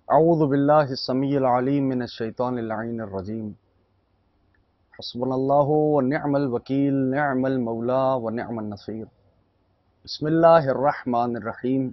اعوذ باللہ السمیع العلیم من الشیطان اللعین الرجیم حسبنا اللہ ونعم الوکیل نعم المولا ونعم النصیر بسم اللہ الرحمن الرحیم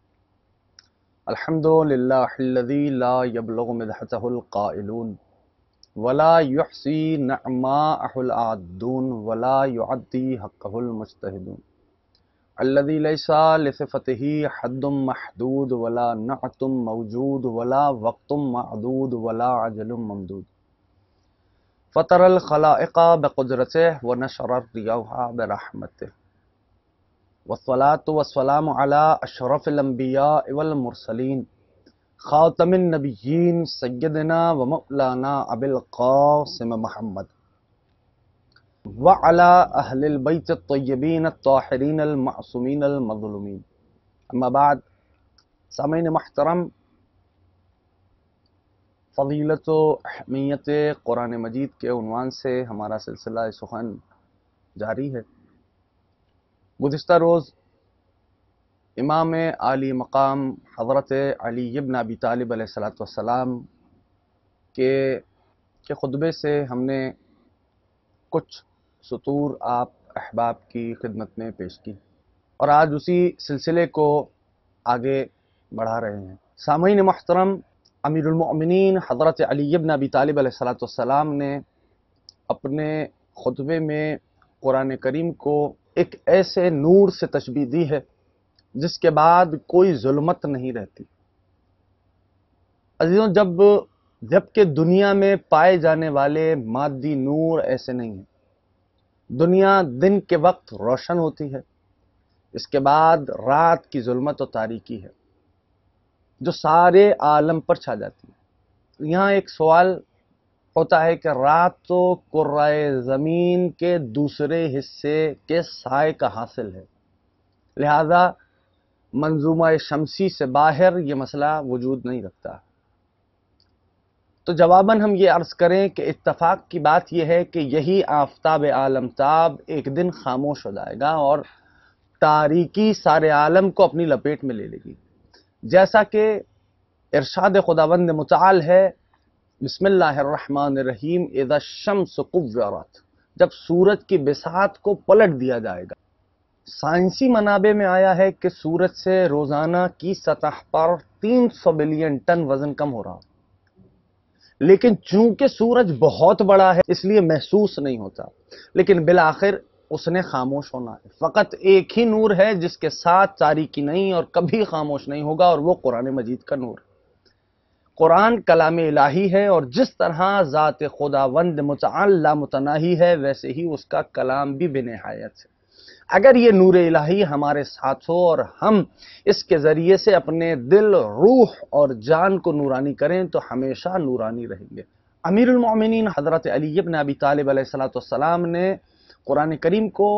الحمد للہ الذی لا یبلغ مدحتہ القائلون ولا یحصی نعماءہ العادون ولا یعدی حقہ المجتہدون الذي ليس لصفته حد محدود ولا نعت موجود ولا وقت معدود ولا عجل ممدود فطر الخلائق بقدرته ونشر الرياح برحمته والصلاة والسلام على أشرف الأنبياء والمرسلين خاتم النبيين سيدنا ومولانا أبي القاسم محمد وعلى أهل البيت الطيبين الطاهرين المعصومين المظلومين اما بعد سامعین محترم، فضیلت و اہمیت قرآن مجید کے عنوان سے ہمارا سلسلہ سخن جاری ہے۔ گزشتہ روز امام عالی مقام حضرت علی ابن ابی طالب علیہ السلام کے خطبے سے ہم نے کچھ سطور آپ احباب کی خدمت میں پیش کی اور آج اسی سلسلے کو آگے بڑھا رہے ہیں۔ سامعین محترم، امیر المؤمنین حضرت علی ابن ابی طالب علیہ السلام نے اپنے خطبے میں قرآن کریم کو ایک ایسے نور سے تشبیہ دی ہے جس کے بعد کوئی ظلمت نہیں رہتی۔ عزیزوں، جبکہ دنیا میں پائے جانے والے مادی نور ایسے نہیں ہیں۔ دنیا دن کے وقت روشن ہوتی ہے، اس کے بعد رات کی ظلمت و تاریکی ہے جو سارے عالم پر چھا جاتی ہے۔ یہاں ایک سوال ہوتا ہے کہ رات تو کرۂ زمین کے دوسرے حصے کے سائے کا حاصل ہے، لہذا منظومہ شمسی سے باہر یہ مسئلہ وجود نہیں رکھتا۔ تو جواباً ہم یہ عرض کریں کہ اتفاق کی بات یہ ہے کہ یہی آفتاب عالم تاب ایک دن خاموش ہو جائے گا اور تاریکی سارے عالم کو اپنی لپیٹ میں لے لے گی، جیسا کہ ارشاد خداوند متعال ہے، بسم اللہ الرحمن الرحیم، اذا الشمس کورت، جب سورج کی بساط کو پلٹ دیا جائے گا۔ سائنسی منابع میں آیا ہے کہ سورج سے روزانہ کی سطح پر 300 بلین ٹن وزن کم ہو رہا، لیکن چونکہ سورج بہت بڑا ہے اس لیے محسوس نہیں ہوتا، لیکن بالآخر اس نے خاموش ہونا ہے۔ فقط ایک ہی نور ہے جس کے ساتھ تاریکی نہیں اور کبھی خاموش نہیں ہوگا، اور وہ قرآن مجید کا نور۔ قرآن کلام الہی ہے، اور جس طرح ذات خداوند متعال لامتناہی ہے ویسے ہی اس کا کلام بھی بے نہایت ہے۔ اگر یہ نور الہی ہمارے ساتھ ہو اور ہم اس کے ذریعے سے اپنے دل، روح اور جان کو نورانی کریں تو ہمیشہ نورانی رہیں گے۔ امیر المؤمنین حضرت علی ابن ابی طالب علیہ السلام نے قرآن کریم کو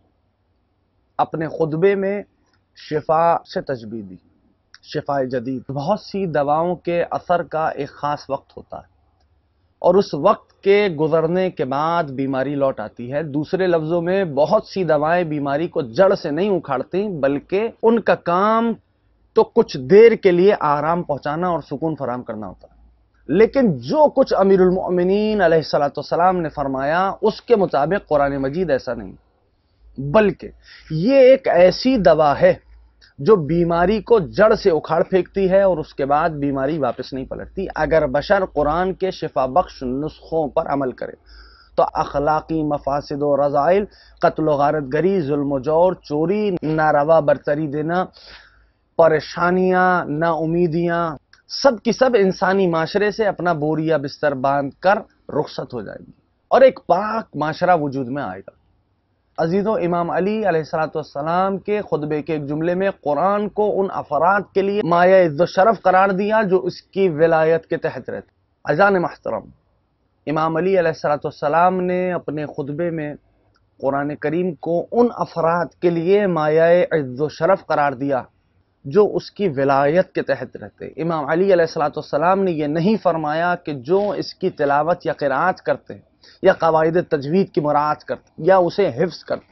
اپنے خطبے میں شفا سے تشبیہ دی، شفا جدید۔ بہت سی دواؤں کے اثر کا ایک خاص وقت ہوتا ہے اور اس وقت کے گزرنے کے بعد بیماری لوٹ آتی ہے۔ دوسرے لفظوں میں بہت سی دوائیں بیماری کو جڑ سے نہیں اکھاڑتی، بلکہ ان کا کام تو کچھ دیر کے لیے آرام پہنچانا اور سکون فراہم کرنا ہوتا ہے۔ لیکن جو کچھ امیر المؤمنین علیہ السلام نے فرمایا اس کے مطابق قرآن مجید ایسا نہیں، بلکہ یہ ایک ایسی دوا ہے جو بیماری کو جڑ سے اکھاڑ پھینکتی ہے اور اس کے بعد بیماری واپس نہیں پلٹتی۔ اگر بشر قرآن کے شفا بخش نسخوں پر عمل کرے تو اخلاقی مفاسد و رذائل، قتل و غارت گری، ظلم و جور، چوری، ناروا برتری دینا، پریشانیاں، نا امیدیاں، سب کی سب انسانی معاشرے سے اپنا بوریا بستر باندھ کر رخصت ہو جائے گی اور ایک پاک معاشرہ وجود میں آئے گا۔ عزیزوں، امام علی علیہ السلام کے خطبے کے ایک جملے میں قرآن کو ان افراد کے لیے مایہ عز و شرف قرار دیا جو اس کی ولایت کے تحت رہتے۔ عزیزان محترم، امام علی علیہ السلام نے اپنے خطبے میں قرآن کریم کو ان افراد کے لیے مایہ عز و شرف قرار دیا جو اس کی ولایت کے تحت رہتے۔ امام علی علیہ السلام نے یہ نہیں فرمایا کہ جو اس کی تلاوت یا قرات کرتے ہیں یا قواعد تجوید کی مراعات کرتے ہیں یا اسے حفظ کرتے ہیں،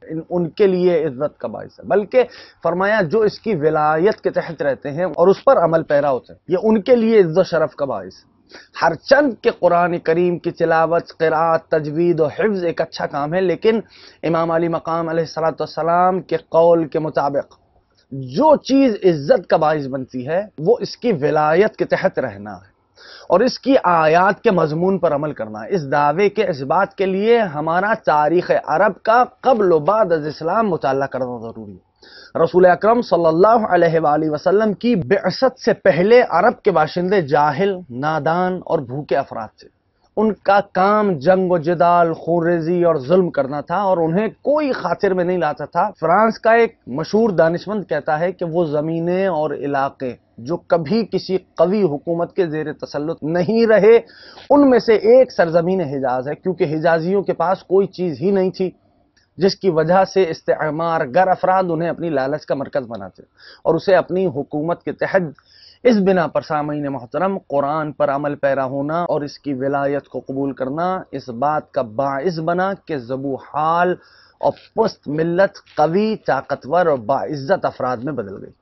ان کے لیے عزت کا باعث ہے، بلکہ فرمایا جو اس کی ولایت کے تحت رہتے ہیں اور اس پر عمل پیرا ہوتے ہیں، یہ ان کے لیے عزت و شرف کا باعث ہے۔ ہر چند کے قرآن کریم کی تلاوت، قراءت، تجوید و حفظ ایک اچھا کام ہے، لیکن امام علی مقام علیہ السلام کے قول کے مطابق جو چیز عزت کا باعث بنتی ہے وہ اس کی ولایت کے تحت رہنا ہے اور اس کی آیات کے مضمون پر عمل کرنا ہے۔ اس دعوے کے اس بات کے لیے ہمارا تاریخ عرب کا قبل و بعد از اسلام مطالعہ کرنا ضروری ہے۔ رسول اکرم صلی اللہ علیہ وآلہ وسلم کی بعثت سے پہلے عرب کے باشندے جاہل، نادان اور بھوکے افراد تھے۔ ان کا کام جنگ و جدال، خونریزی اور ظلم کرنا تھا اور انہیں کوئی خاطر میں نہیں لاتا تھا۔ فرانس کا ایک مشہور دانشمند کہتا ہے کہ وہ زمینیں اور علاقے جو کبھی کسی قوی حکومت کے زیر تسلط نہیں رہے ان میں سے ایک سرزمین حجاز ہے، کیونکہ حجازیوں کے پاس کوئی چیز ہی نہیں تھی جس کی وجہ سے استعمار گر افراد انہیں اپنی لالچ کا مرکز بناتے اور اسے اپنی حکومت کے تحت۔ اس بنا پر سامعین محترم، قرآن پر عمل پیرا ہونا اور اس کی ولایت کو قبول کرنا اس بات کا باعث بنا کہ ذبو حال اور پست ملت قوی، طاقتور اور باعزت افراد میں بدل گئی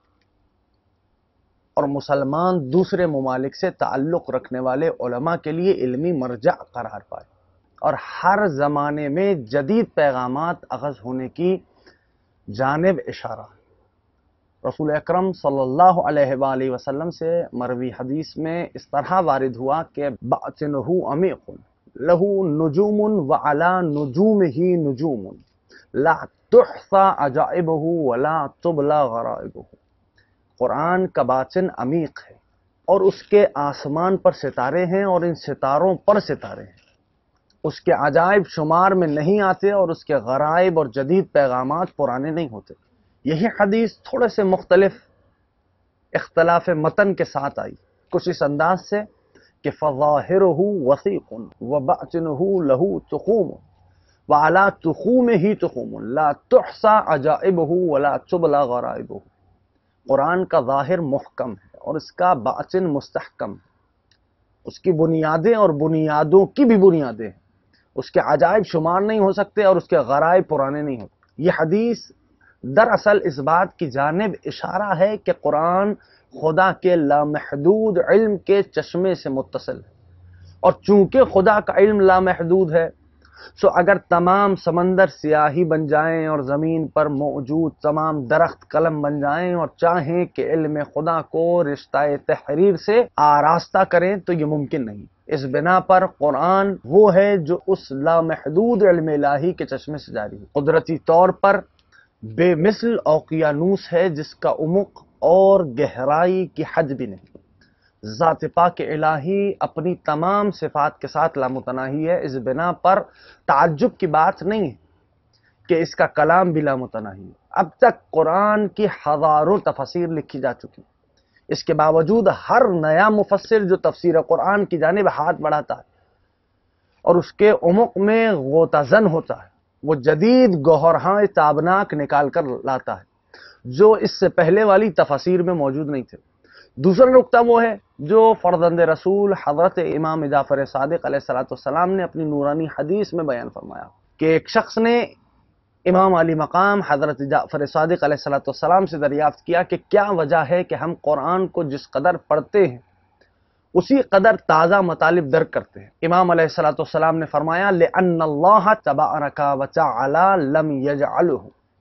اور مسلمان دوسرے ممالک سے تعلق رکھنے والے علماء کے لیے علمی مرجع قرار پائے اور ہر زمانے میں جدید پیغامات اخذ ہونے کی جانب اشارہ۔ رسول اکرم صلی اللہ علیہ وآلہ وسلم سے مروی حدیث میں اس طرح وارد ہوا کہ باطنہ عمیق لہ نجوم وعلی نجومہ نجوم لا تحصى عجائبہ ولا تبلی غرائبہ۔ قرآن کا باطن عمیق ہے اور اس کے آسمان پر ستارے ہیں اور ان ستاروں پر ستارے ہیں، اس کے عجائب شمار میں نہیں آتے اور اس کے غرائب اور جدید پیغامات پرانے نہیں ہوتے۔ یہی حدیث تھوڑے سے مختلف اختلاف متن کے ساتھ آئی، کچھ اس انداز سے کہ فظاہرہ وثیق وباطنہ لہ تخوم وعلی تخومہ تخوم لا تحصى عجائبہ ولا تبلی غرائبہ۔ قرآن کا ظاہر محکم ہے اور اس کا باطن مستحکم ہے، اس کی بنیادیں اور بنیادوں کی بھی بنیادیں ہیں، اس کے عجائب شمار نہیں ہو سکتے اور اس کے غرائب پرانے نہیں ہوتے۔ یہ حدیث دراصل اس بات کی جانب اشارہ ہے کہ قرآن خدا کے لامحدود علم کے چشمے سے متصل ہے، اور چونکہ خدا کا علم لامحدود ہے سو اگر تمام سمندر سیاہی بن جائیں اور زمین پر موجود تمام درخت قلم بن جائیں اور چاہیں کہ علم خدا کو رشتہ تحریر سے آراستہ کریں تو یہ ممکن نہیں۔ اس بنا پر قرآن وہ ہے جو اس لامحدود علم الہی کے چشمے سے جاری ہے، قدرتی طور پر بے مثل اوقیانوس ہے جس کا عمق اور گہرائی کی حد بھی نہیں۔ ذات پاک الہی اپنی تمام صفات کے ساتھ لامتناہی ہے، اس بنا پر تعجب کی بات نہیں ہے کہ اس کا کلام بھی لامتناہی ہے۔ اب تک قرآن کی ہزاروں تفاسیر لکھی جا چکی، اس کے باوجود ہر نیا مفسر جو تفسیر قرآن کی جانب ہاتھ بڑھاتا ہے اور اس کے عمق میں غوطہ زن ہوتا ہے، وہ جدید گوہرہاں تابناک نکال کر لاتا ہے جو اس سے پہلے والی تفاسیر میں موجود نہیں تھے۔ دوسرا نقطہ وہ ہے جو فرزند رسول حضرت امام جعفر صادق علیہ السلام نے اپنی نورانی حدیث میں بیان فرمایا کہ ایک شخص نے امام علی مقام حضرت جعفر صادق علیہ السلام سے دریافت کیا کہ کیا وجہ ہے کہ ہم قرآن کو جس قدر پڑھتے ہیں اسی قدر تازہ مطالب درک کرتے ہیں؟ امام علیہ السلام نے فرمایا لأن اللہ تبارک وتعالی لم یجعلہ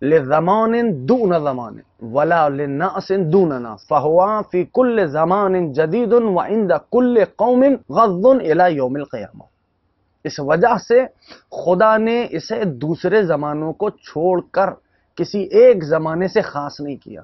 لزمان دون زمان ولا للناس دون ناس فہو فی کل زمان جدید وعند کل قوم غض الی یوم القیامہ۔ اس وجہ سے خدا نے اسے دوسرے زمانوں کو چھوڑ کر کسی ایک زمانے سے خاص نہیں کیا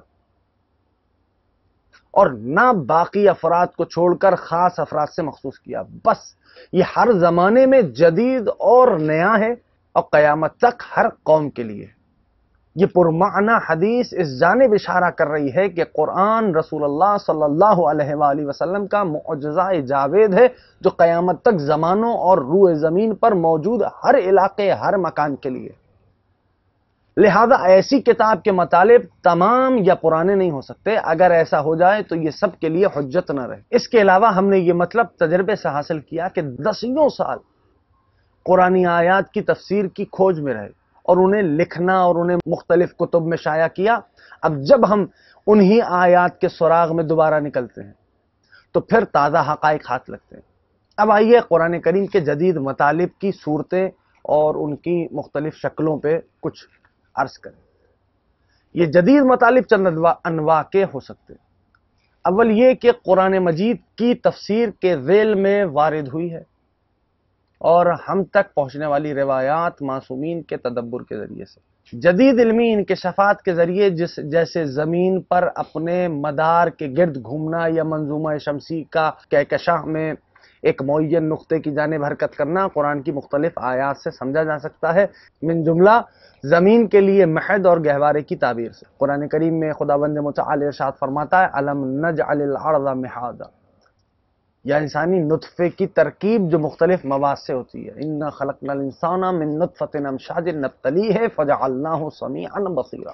اور نہ باقی افراد کو چھوڑ کر خاص افراد سے مخصوص کیا، بس یہ ہر زمانے میں جدید اور نیا ہے اور قیامت تک ہر قوم کے لیے۔ یہ پرمعنی حدیث اس جانب اشارہ کر رہی ہے کہ قرآن رسول اللہ صلی اللہ علیہ وآلہ وسلم کا معجزہ جاوید ہے جو قیامت تک زمانوں اور روئے زمین پر موجود ہر علاقے، ہر مکان کے لیے۔ لہذا ایسی کتاب کے مطالب تمام یا پرانے نہیں ہو سکتے، اگر ایسا ہو جائے تو یہ سب کے لیے حجت نہ رہے۔ اس کے علاوہ ہم نے یہ مطلب تجربے سے حاصل کیا کہ دسیوں سال قرآنی آیات کی تفسیر کی کھوج میں رہے اور انہیں لکھنا اور انہیں مختلف کتب میں شائع کیا۔ اب جب ہم انہی آیات کے سراغ میں دوبارہ نکلتے ہیں تو پھر تازہ حقائق ہاتھ لگتے ہیں۔ اب آئیے قرآن کریم کے جدید مطالب کی صورتیں اور ان کی مختلف شکلوں پہ کچھ عرض کریں۔ یہ جدید مطالب چند انواع کے ہو سکتے ہیں۔ اول یہ کہ قرآن مجید کی تفسیر کے ذیل میں وارد ہوئی ہے اور ہم تک پہنچنے والی روایات معصومین کے تدبر کے ذریعے سے، جدید علمی انکشافات کے ذریعے جیسے زمین پر اپنے مدار کے گرد گھومنا یا منظومہ شمسی کا کہکشاں میں ایک معین نقطے کی جانب حرکت کرنا قرآن کی مختلف آیات سے سمجھا جا سکتا ہے، من جملہ زمین کے لیے مہد اور گہوارے کی تعبیر سے۔ قرآن کریم میں خداوند متعال ارشاد فرماتا ہے الم نجعل الارض مہادا، یا انسانی نطفے کی ترکیب جو مختلف مواد سے ہوتی ہے، انا خلقنا الانسان من نطفۃ امشاج نبتلیہ فجعلناہ سمیعا بصیرا۔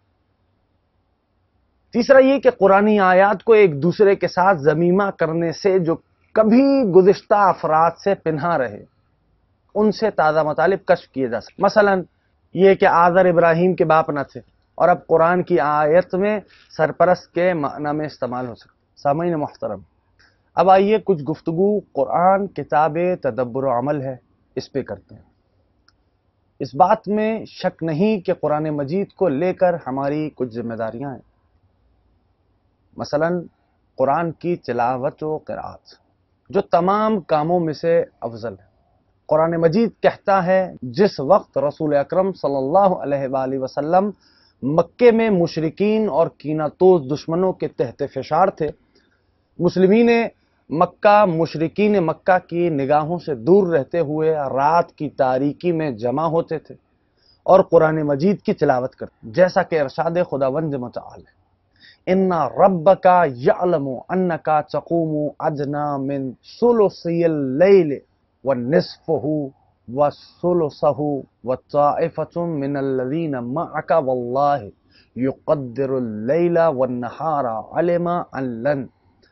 تیسرا یہ کہ قرآنی آیات کو ایک دوسرے کے ساتھ ضمیمہ کرنے سے جو کبھی گزشتہ افراد سے پنہا رہے ان سے تازہ مطالب کشف کیے جا سکتے، مثلا یہ کہ آذر ابراہیم کے باپ نہ تھے اور اب قرآن کی آیت میں سرپرست کے معنی میں استعمال ہو سکتا۔ سامعین محترم، اب آئیے کچھ گفتگو قرآن کتاب تدبر و عمل ہے اس پہ کرتے ہیں۔ اس بات میں شک نہیں کہ قرآن مجید کو لے کر ہماری کچھ ذمہ داریاں ہیں، مثلا قرآن کی تلاوت و قرأت جو تمام کاموں میں سے افضل ہے۔ قرآن مجید کہتا ہے جس وقت رسول اکرم صلی اللہ علیہ وآلہ وسلم مکے میں مشرکین اور کینہ توز دشمنوں کے تحت فشار تھے، مسلمین مکہ مشرکین مکہ کی نگاہوں سے دور رہتے ہوئے رات کی تاریکی میں جمع ہوتے تھے اور قرآن مجید کی تلاوت کرتے، جیسا کہ ارشاد خداوند متعال ہے ان ربک یعلم انک تقوم ادنی من ثلثی اللیل ونصفہ وثلثہ وطائفة من الذین معک واللہ یقدر اللیل والنہار علم ان لن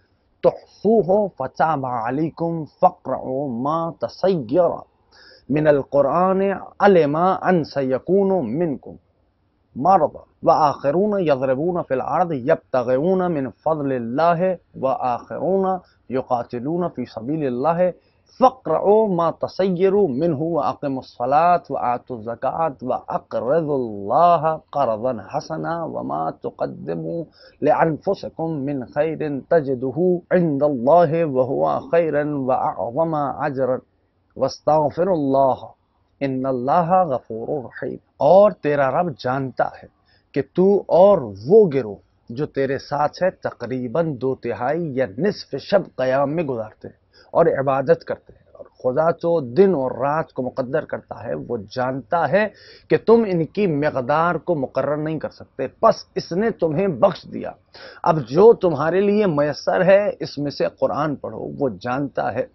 تحصوہ فتاب علیکم فاقرؤوا ما تسیر من القرآن علم ان سیکون منکم مرضى وآخرون يضربون في الأرض يبتغون من فضل الله وآخرون يقاتلون في سبيل الله فاقرؤوا ما تسيروا منه وأقيموا الصلاة وآتوا الزكاة وأقرضوا الله قرضا حسنا وما تقدموا لأنفسكم من خير تجده عند الله وهو خيرا وأعظم أجرا واستغفروا الله ان اللہ غفور رحیم۔ اور تیرا رب جانتا ہے کہ تو اور وہ گروہ جو تیرے ساتھ ہے تقریباً 2/3 یا نصف شب قیام میں گزارتے ہیں اور عبادت کرتے ہیں، اور خدا تو دن اور رات کو مقدر کرتا ہے، وہ جانتا ہے کہ تم ان کی مقدار کو مقرر نہیں کر سکتے، پس اس نے تمہیں بخش دیا۔ اب جو تمہارے لیے میسر ہے اس میں سے قرآن پڑھو، وہ جانتا ہے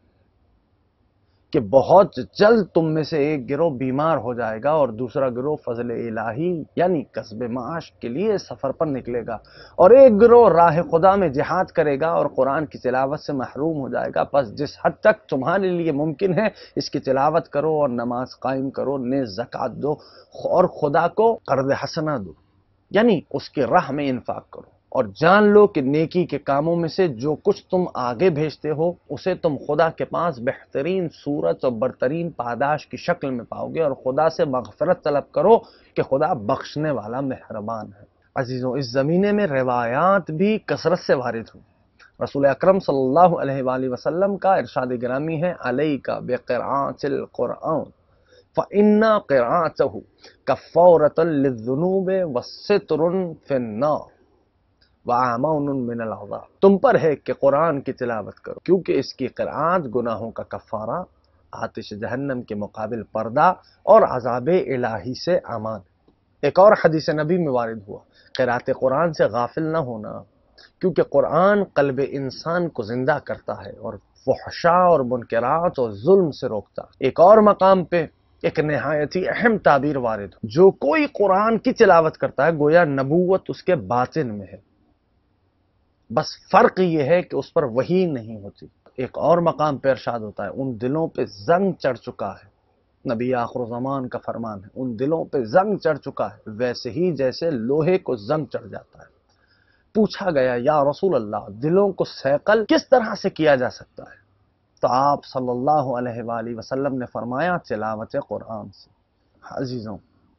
کہ بہت جلد تم میں سے ایک گروہ بیمار ہو جائے گا اور دوسرا گروہ فضل الہی یعنی کسب معاش کے لیے سفر پر نکلے گا، اور ایک گروہ راہ خدا میں جہاد کرے گا اور قرآن کی تلاوت سے محروم ہو جائے گا۔ پس جس حد تک تمہارے لیے ممکن ہے اس کی تلاوت کرو اور نماز قائم کرو، نیز زکوٰۃ دو اور خدا کو قرض حسنہ دو یعنی اس کی راہ میں انفاق کرو، اور جان لو کہ نیکی کے کاموں میں سے جو کچھ تم آگے بھیجتے ہو اسے تم خدا کے پاس بہترین صورت اور برترین پاداش کی شکل میں پاؤ گے، اور خدا سے مغفرت طلب کرو کہ خدا بخشنے والا مہربان ہے۔ عزیزوں، اس زمینے میں روایات بھی کثرت سے وارد ہوئی۔ رسول اکرم صلی اللہ علیہ وآلہ وسلم کا ارشاد گرامی ہے علیک بقراءۃ القرآن فإن قراءته کفارۃ للذنوب وستر فی النار وَعَمَوْنٌ مِّنَ الْعَذَابِ، تم پر ہے کہ قرآن کی تلاوت کرو کیونکہ اس کی قرآت گناہوں کا کفارہ، آتش جہنم کے مقابل پردہ اور عذاب الہی سے امان۔ ایک اور حدیث نبی میں وارد ہوا قرأت قرآن سے غافل نہ ہونا کیونکہ قرآن قلب انسان کو زندہ کرتا ہے اور فحشاء اور منکرات اور ظلم سے روکتا۔ ایک اور مقام پہ ایک نہایت ہی اہم تعبیر وارد ہو، جو کوئی قرآن کی تلاوت کرتا ہے گویا نبوت اس کے باطن میں ہے، بس فرق یہ ہے کہ اس پر وحی نہیں ہوتی۔ ایک اور مقام پہ ارشاد ہوتا ہے ان دلوں پہ زنگ چڑھ چکا ہے نبی آخر زمان کا فرمان ہے، ان دلوں پہ زنگ چڑھ چکا ہے ویسے ہی جیسے لوہے کو زنگ چڑھ جاتا ہے۔ پوچھا گیا یا رسول اللہ، دلوں کو صیقل کس طرح سے کیا جا سکتا ہے؟ تو آپ صلی اللہ علیہ وآلہ وسلم نے فرمایا تلاوت قرآن سے۔ عزیزوں،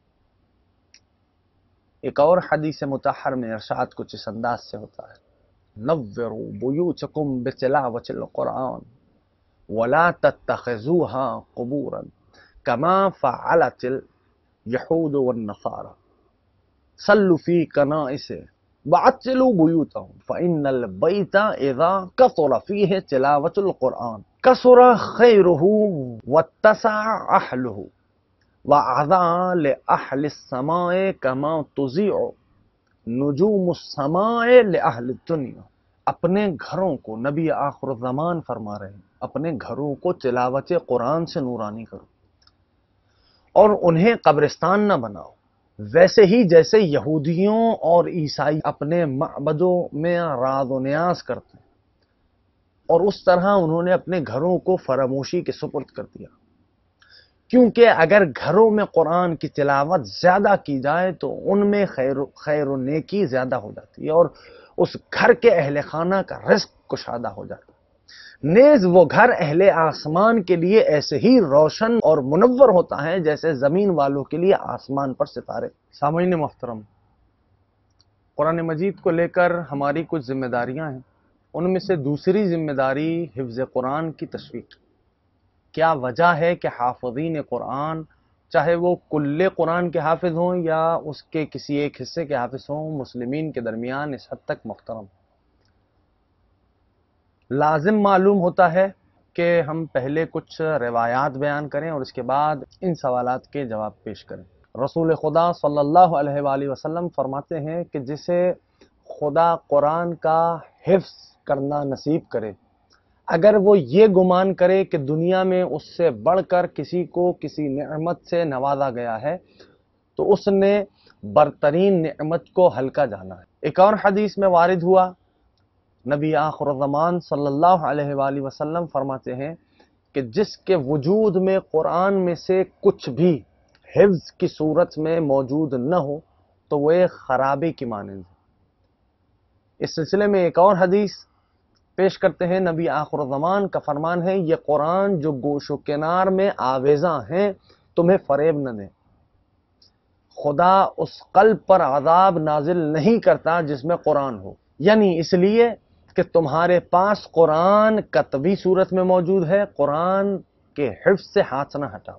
ایک اور حدیث مطہر میں ارشاد کچھ اس انداز سے ہوتا ہے، نوروا بیوتکم بتلاوت القرآن ولا تتخذوها قبورا كما فعلت اليهود والنصارى صلوا في كنائس وعطلوا بيوتهم فإن البيت إذا كثر فيه تلاوة القرآن كثر خيره واتسع أهله وأعظى لأهل السماء كما تضيع نجوم السماء لأهل الدنيا۔ اپنے گھروں کو، نبی آخر الزمان فرما رہے ہیں، اپنے گھروں کو تلاوت قرآن سے نورانی کرو اور انہیں قبرستان نہ بناؤ، ویسے ہی جیسے یہودیوں اور عیسائی اپنے معبدوں میں راز و نیاز کرتے ہیں، اور اس طرح انہوں نے اپنے گھروں کو فراموشی کے سپرد کر دیا۔ کیونکہ اگر گھروں میں قرآن کی تلاوت زیادہ کی جائے تو ان میں خیر و نیکی زیادہ ہو جاتی ہے اور اس گھر کے اہل خانہ کا رزق کشادہ ہو جاتا ہے۔ نیز وہ گھر اہل آسمان کے لیے ایسے ہی روشن اور منور ہوتا ہے جیسے زمین والوں کے لیے آسمان پر ستارے۔ سامعین محترم، قرآن مجید کو لے کر ہماری کچھ ذمہ داریاں ہیں، ان میں سے دوسری ذمہ داری حفظ قرآن کی تشویق۔ کیا وجہ ہے کہ حافظین قرآن، چاہے وہ کل قرآن کے حافظ ہوں یا اس کے کسی ایک حصے کے حافظ ہوں، مسلمین کے درمیان اس حد تک محترم؟ لازم معلوم ہوتا ہے کہ ہم پہلے کچھ روایات بیان کریں اور اس کے بعد ان سوالات کے جواب پیش کریں۔ رسول خدا صلی اللہ علیہ وآلہ وسلم فرماتے ہیں کہ جسے خدا قرآن کا حفظ کرنا نصیب کرے، اگر وہ یہ گمان کرے کہ دنیا میں اس سے بڑھ کر کسی کو کسی نعمت سے نوازا گیا ہے تو اس نے برترین نعمت کو ہلکا جانا ہے۔ ایک اور حدیث میں وارد ہوا، نبی آخر الزمان صلی اللہ علیہ وآلہ وسلم فرماتے ہیں کہ جس کے وجود میں قرآن میں سے کچھ بھی حفظ کی صورت میں موجود نہ ہو تو وہ ایک خرابی کی مانند ہے۔ اس سلسلے میں ایک اور حدیث پیش کرتے ہیں، نبی آخر الزمان کا فرمان ہے، یہ قرآن جو گوش و کنار میں آویزاں ہیں تمہیں فریب نہ دیں۔ خدا اس قلب پر عذاب نازل نہیں کرتا جس میں قرآن ہو، یعنی اس لیے کہ تمہارے پاس قرآن کتبی صورت میں موجود ہے، قرآن کے حفظ سے ہاتھ نہ ہٹاؤ۔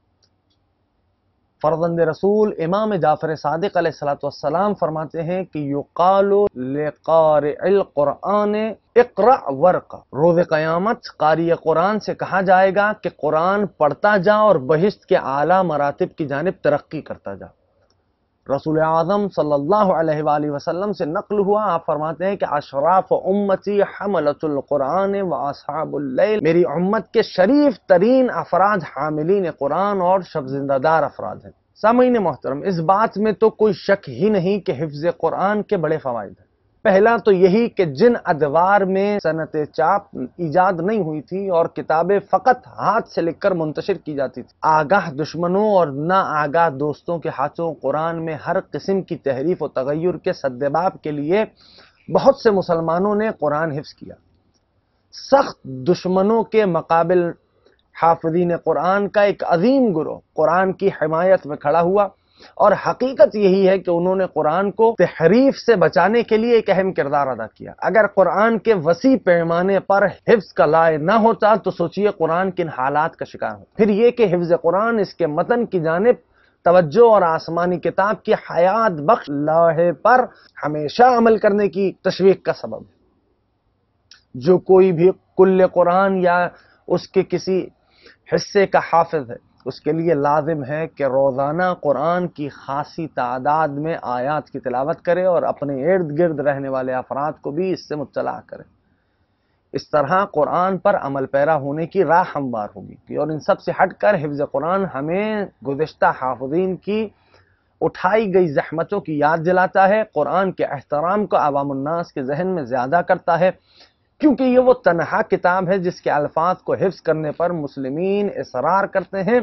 فرزند رسول امام جعفر صادق علیہ السلام فرماتے ہیں کہ یقال لقارئ القرآن اقرأ ورقہ، روز قیامت قاری قرآن سے کہا جائے گا کہ قرآن پڑھتا جا اور بہشت کے اعلیٰ مراتب کی جانب ترقی کرتا جا۔ رسول اعظم صلی اللہ علیہ وآلہ وسلم سے نقل ہوا، آپ فرماتے ہیں کہ اشراف امتی حملۃ القرآن و اصحاب اللیل، میری امت کے شریف ترین افراد حاملین قرآن اور شب زندہ دار افراد ہیں۔ سامعین محترم، اس بات میں تو کوئی شک ہی نہیں کہ حفظ قرآن کے بڑے فوائد ہیں۔ پہلا تو یہی کہ جن ادوار میں صنعت چاپ ایجاد نہیں ہوئی تھی اور کتابیں فقط ہاتھ سے لکھ کر منتشر کی جاتی تھی، آگاہ دشمنوں اور نا آگاہ دوستوں کے ہاتھوں قرآن میں ہر قسم کی تحریف و تغیر کے سدباب کے لیے بہت سے مسلمانوں نے قرآن حفظ کیا۔ سخت دشمنوں کے مقابل حافظین قرآن کا ایک عظیم گروہ قرآن کی حمایت میں کھڑا ہوا، اور حقیقت یہی ہے کہ انہوں نے قرآن کو تحریف سے بچانے کے لیے ایک اہم کردار ادا کیا۔ اگر قرآن کے وسیع پیمانے پر حفظ کا لائے نہ ہوتا تو سوچئے قرآن کن حالات کا شکار ہوتا۔ پھر یہ کہ حفظ قرآن اس کے متن کی جانب توجہ اور آسمانی کتاب کی حیات بخش لوحے پر ہمیشہ عمل کرنے کی تشویق کا سبب ہے۔ جو کوئی بھی کل قرآن یا اس کے کسی حصے کا حافظ ہے، اس کے لیے لازم ہے کہ روزانہ قرآن کی خاصی تعداد میں آیات کی تلاوت کرے اور اپنے ارد گرد رہنے والے افراد کو بھی اس سے مطلع کرے۔ اس طرح قرآن پر عمل پیرا ہونے کی راہ ہموار ہوگی، اور ان سب سے ہٹ کر حفظ قرآن ہمیں گزشتہ حافظین کی اٹھائی گئی زحمتوں کی یاد دلاتا ہے، قرآن کے احترام کو عوام الناس کے ذہن میں زیادہ کرتا ہے، کیونکہ یہ وہ تنہا کتاب ہے جس کے الفاظ کو حفظ کرنے پر مسلمین اصرار کرتے ہیں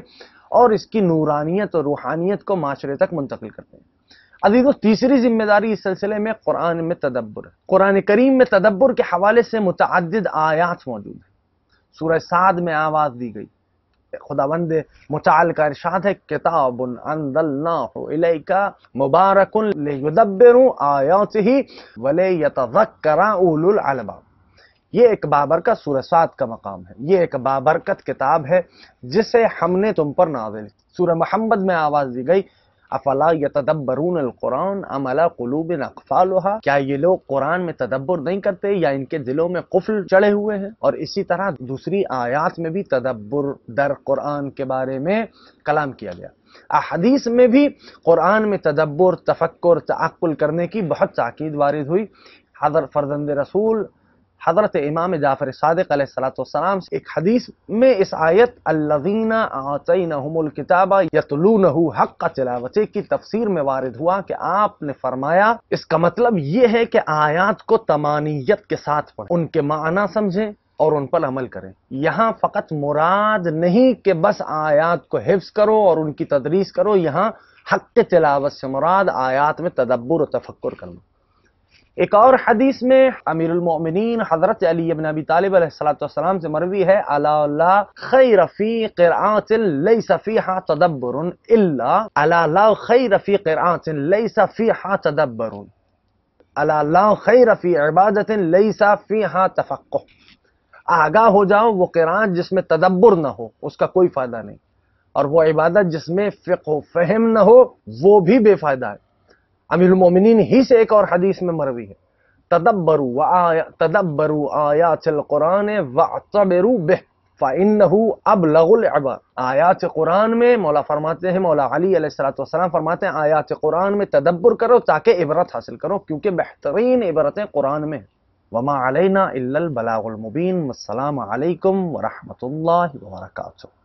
اور اس کی نورانیت اور روحانیت کو معاشرے تک منتقل کرتے ہیں۔ عزیزو، تیسری ذمہ داری اس سلسلے میں قرآن میں تدبر ہے۔ قرآن کریم میں تدبر کے حوالے سے متعدد آیات موجود ہیں۔ سورہ صاد میں آواز دی گئی، خداوند متعال کا ارشاد ہے، کتاب انزلناہ الیک مبارک لیدبروا آیاتہ ولیتذکر اولو الالباب۔ یہ ایک بابرکت سورہ صاد کا مقام ہے، یہ ایک بابرکت کتاب ہے جسے ہم نے تم پر نازل کی۔ سورہ محمد میں آواز دی گئی، افلا یتدبرون القرآن ام علی قلوب اقفالها، کیا یہ لوگ قرآن میں تدبر نہیں کرتے یا ان کے دلوں میں قفل چڑھے ہوئے ہیں؟ اور اسی طرح دوسری آیات میں بھی تدبر در قرآن کے بارے میں کلام کیا گیا۔ احادیث میں بھی قرآن میں تدبر، تفکر، تعقل کرنے کی بہت تاکید وارد ہوئی۔ حضرت فرزند رسول حضرت امام جعفر صادق علیہ السلام ایک حدیث میں اس آیت الذین آتینہم الکتاب یتلونہ حق تلاوتہ کی تفسیر میں وارد ہوا کہ آپ نے فرمایا اس کا مطلب یہ ہے کہ آیات کو تمانیت کے ساتھ پڑھیں، ان کے معنی سمجھیں اور ان پر عمل کریں۔ یہاں فقط مراد نہیں کہ بس آیات کو حفظ کرو اور ان کی تدریس کرو، یہاں حق تلاوت سے مراد آیات میں تدبر و تفکر کرنا۔ ایک اور حدیث میں امیر المؤمنین حضرت علی بن ابی طالب علیہ السلام سے مروی ہے، الا لا خیر فی قرآت لیس فیہا تدبر الا الا لا خیر فی قرآت لیس فیہا تدبر الا لا خیر فی عبادت لیس فیہا تفقہ۔ آگاہ ہو جاؤ، وہ قرآت جس میں تدبر نہ ہو اس کا کوئی فائدہ نہیں، اور وہ عبادت جس میں فقہ و فہم نہ ہو وہ بھی بے فائدہ ہے۔ امیر المومنین ہی سے ایک اور حدیث میں مروی ہے، تدبروا آیات القرآن واعتبروا بہ فإنہ ابلغ العباد۔ آیات قرآن میں مولا فرماتے ہیں، مولا علی علیہ السلام فرماتے ہیں آیات قرآن میں تدبر کرو تاکہ عبرت حاصل کرو، کیونکہ بہترین عبرتیں قرآن میں ہیں۔ وما علینا الا البلاغ المبین۔ والسلام علیکم ورحمۃ اللہ وبرکاتہ۔